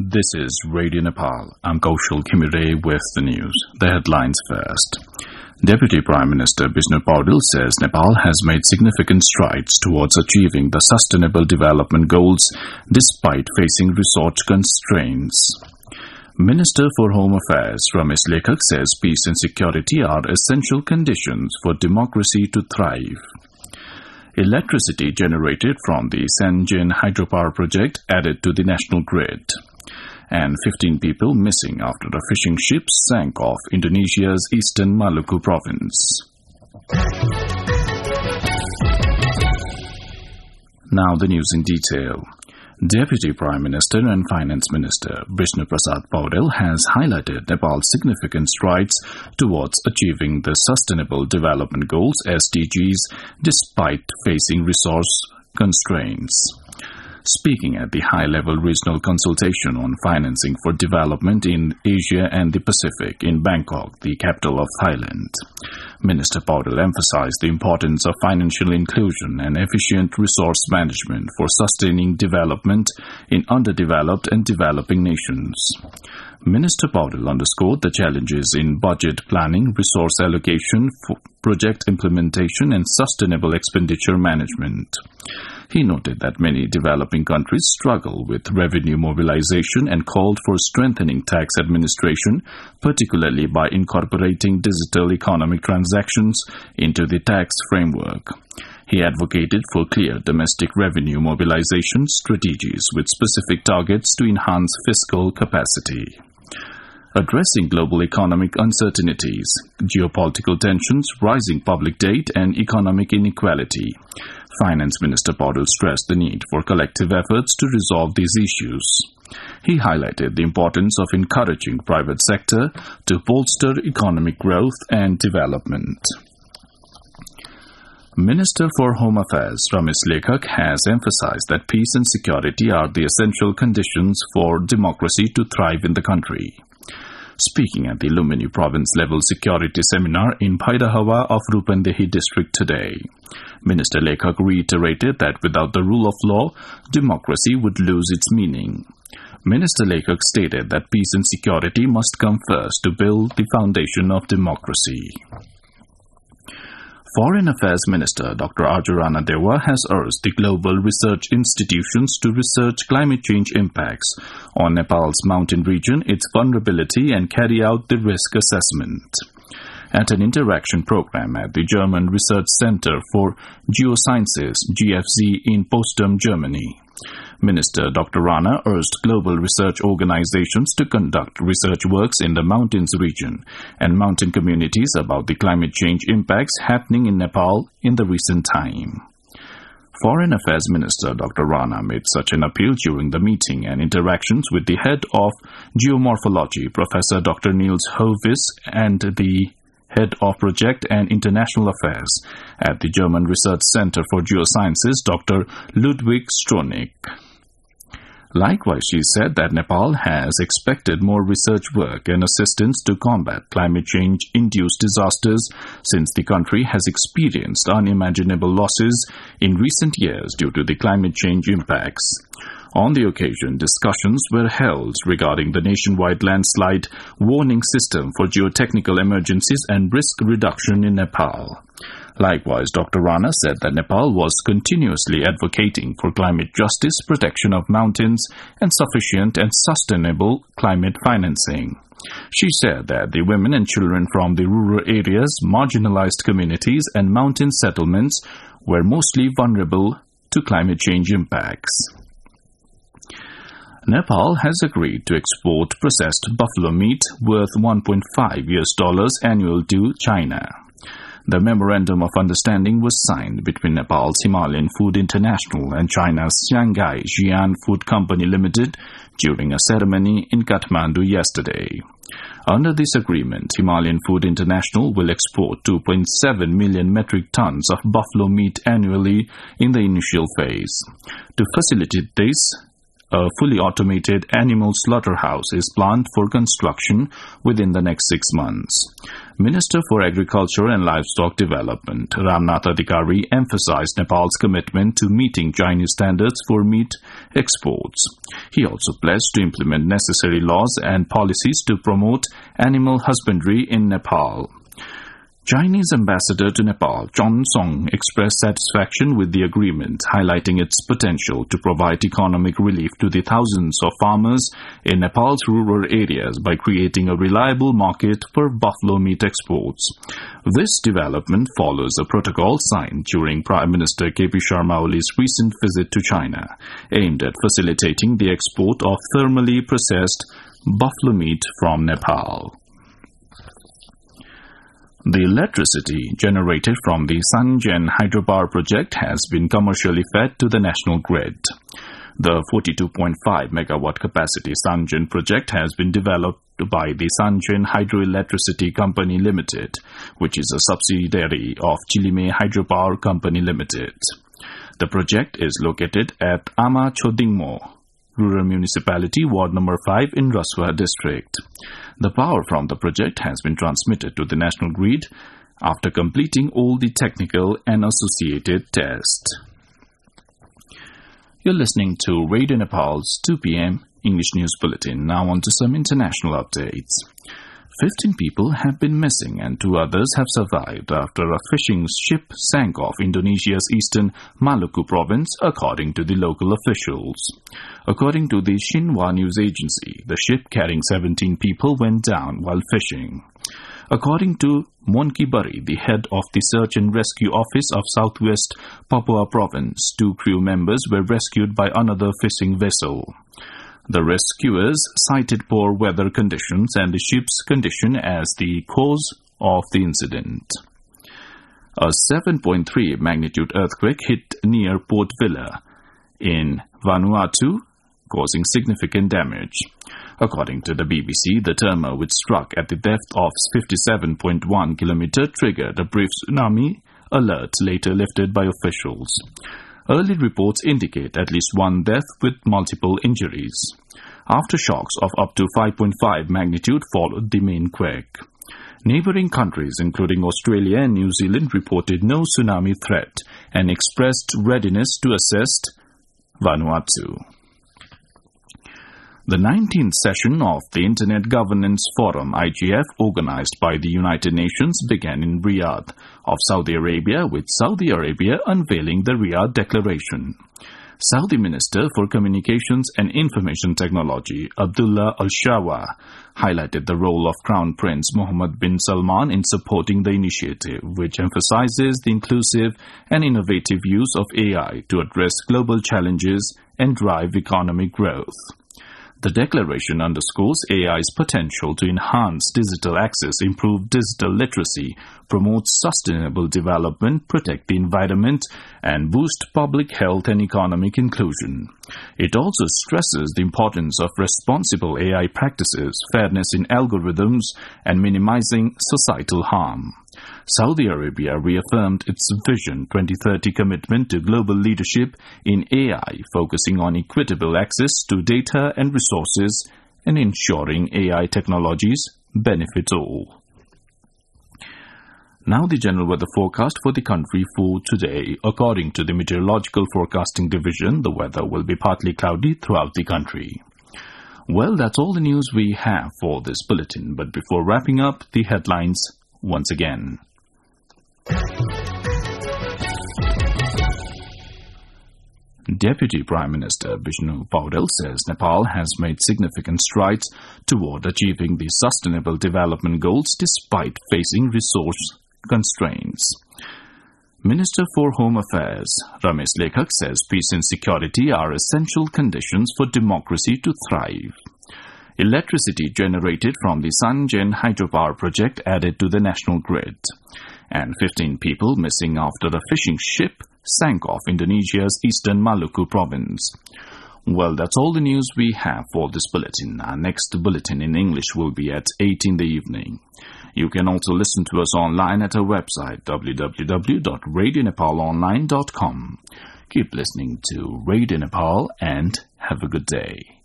This is Radio Nepal. I'm Kaushal Khimire with the news. The headlines first. Deputy Prime Minister Bishnu Paudel says Nepal has made significant strides towards achieving the Sustainable Development Goals despite facing resource constraints. Minister for Home Affairs Ramesh Lekhak says peace and security are essential conditions for democracy to thrive. Electricity generated from the Sanjin hydropower project added to the national grid. And 15 people missing after a fishing ship sank off Indonesia's eastern Maluku province. Now the news in detail. Deputy Prime Minister and Finance Minister Bishnu Prasad Paudel has highlighted Nepal's significant strides towards achieving the Sustainable Development Goals (SDGs) despite facing resource constraints. Speaking at the high-level regional consultation on financing for development in Asia and the Pacific in Bangkok, the capital of Thailand, Minister Paudel emphasized the importance of financial inclusion and efficient resource management for sustaining development in underdeveloped and developing nations. Minister Paudel underscored the challenges in budget planning, resource allocation, project implementation, and sustainable expenditure management. He noted that many developing countries struggle with revenue mobilization and called for strengthening tax administration, particularly by incorporating digital economic transactions into the tax framework. He advocated for clear domestic revenue mobilization strategies with specific targets to enhance fiscal capacity. Addressing global economic uncertainties, geopolitical tensions, rising public debt, and economic inequality, Finance Minister Paudel stressed the need for collective efforts to resolve these issues. He highlighted the importance of encouraging private sector to bolster economic growth and development. Minister for Home Affairs Ramesh Lekhak has emphasized that peace and security are the essential conditions for democracy to thrive in the country. Speaking at the Lumini province-level security seminar in Bhaidahawa of Rupandehi district today, Minister Lekhak reiterated that without the rule of law, democracy would lose its meaning. Minister Lekhak stated that peace and security must come first to build the foundation of democracy. Foreign Affairs Minister Dr. Arjurana Dewa has urged the global research institutions to research climate change impacts on Nepal's mountain region, its vulnerability, and carry out the risk assessment. At an interaction program at the German Research Center for Geosciences (GFZ) in Potsdam, Germany, Minister Dr. Rana urged global research organizations to conduct research works in the mountains region and mountain communities about the climate change impacts happening in Nepal in the recent time. Foreign Affairs Minister Dr. Rana made such an appeal during the meeting and interactions with the head of geomorphology, Professor Dr. Niels Hovis, and the Head of Project and International Affairs at the German Research Center for Geosciences, Dr. Ludwig Stronig. Likewise, she said that Nepal has expected more research work and assistance to combat climate change-induced disasters since the country has experienced unimaginable losses in recent years due to the climate change impacts. On the occasion, discussions were held regarding the nationwide landslide warning system for geotechnical emergencies and risk reduction in Nepal. Likewise, Dr. Rana said that Nepal was continuously advocating for climate justice, protection of mountains, and sufficient and sustainable climate financing. She said that the women and children from the rural areas, marginalized communities, and mountain settlements were mostly vulnerable to climate change impacts. Nepal has agreed to export processed buffalo meat worth $1.5 annual to China. The Memorandum of Understanding was signed between Nepal's Himalayan Food International and China's Shanghai Jian Food Company Limited during a ceremony in Kathmandu yesterday. Under this agreement, Himalayan Food International will export 2.7 million metric tons of buffalo meat annually in the initial phase. To facilitate this, a fully automated animal slaughterhouse is planned for construction within the next 6 months. Minister for Agriculture and Livestock Development Ramnath Adhikari emphasized Nepal's commitment to meeting Chinese standards for meat exports. He also pledged to implement necessary laws and policies to promote animal husbandry in Nepal. Chinese ambassador to Nepal, Chon Song, expressed satisfaction with the agreement, highlighting its potential to provide economic relief to the thousands of farmers in Nepal's rural areas by creating a reliable market for buffalo meat exports. This development follows a protocol signed during Prime Minister K.P. Sharma Oli's recent visit to China, aimed at facilitating the export of thermally processed buffalo meat from Nepal. The electricity generated from the Sangen hydropower project has been commercially fed to the national grid. The 42.5 megawatt capacity Sangen project has been developed by the Sangen Hydroelectricity Company Limited, which is a subsidiary of Chilime Hydropower Company Limited. The project is located at Ama Chodingmo Rural Municipality, Ward Number 5 in Raswa District. The power from the project has been transmitted to the national grid after completing all the technical and associated tests. You're listening to Radio Nepal's 2 p.m. English News Bulletin. Now on to some international updates. 15 people have been missing and 2 others have survived after a fishing ship sank off Indonesia's eastern Maluku province, according to the local officials. According to the Xinhua news agency, the ship carrying 17 people went down while fishing. According to Monki Bari, the head of the Search and Rescue Office of Southwest Papua Province, 2 crew members were rescued by another fishing vessel. The rescuers cited poor weather conditions and the ship's condition as the cause of the incident. A 7.3 magnitude earthquake hit near Port Vila in Vanuatu, causing significant damage. According to the BBC, the tremor, which struck at the depth of 57.1 km, triggered a brief tsunami alert later lifted by officials. Early reports indicate at least 1 death with multiple injuries. Aftershocks of up to 5.5 magnitude followed the main quake. Neighboring countries, including Australia and New Zealand, reported no tsunami threat and expressed readiness to assist Vanuatu. The 19th session of the Internet Governance Forum, IGF, organized by the United Nations, began in Riyadh of Saudi Arabia, with Saudi Arabia unveiling the Riyadh Declaration. Saudi Minister for Communications and Information Technology, Abdullah Al-Shawa, highlighted the role of Crown Prince Mohammed bin Salman in supporting the initiative, which emphasizes the inclusive and innovative use of AI to address global challenges and drive economic growth. The declaration underscores AI's potential to enhance digital access, improve digital literacy, promote sustainable development, protect the environment, and boost public health and economic inclusion. It also stresses the importance of responsible AI practices, fairness in algorithms, and minimizing societal harm. Saudi Arabia reaffirmed its Vision 2030 commitment to global leadership in AI, focusing on equitable access to data and resources and ensuring AI technologies benefit all. Now the general weather forecast for the country for today. According to the Meteorological Forecasting Division, the weather will be partly cloudy throughout the country. Well, that's all the news we have for this bulletin, but before wrapping up, the headlines once again. Deputy Prime Minister Bishnu Paudel says Nepal has made significant strides toward achieving the Sustainable Development Goals despite facing resource constraints. Minister for Home Affairs Ramesh Lekhak says peace and security are essential conditions for democracy to thrive. Electricity generated from the Sangen hydropower project added to the national grid. And 15 people missing after a fishing ship sank off Indonesia's eastern Maluku province. Well, that's all the news we have for this bulletin. Our next bulletin in English will be at 8 in the evening. You can also listen to us online at our website, www.radionepalonline.com. Keep listening to Radio Nepal and have a good day.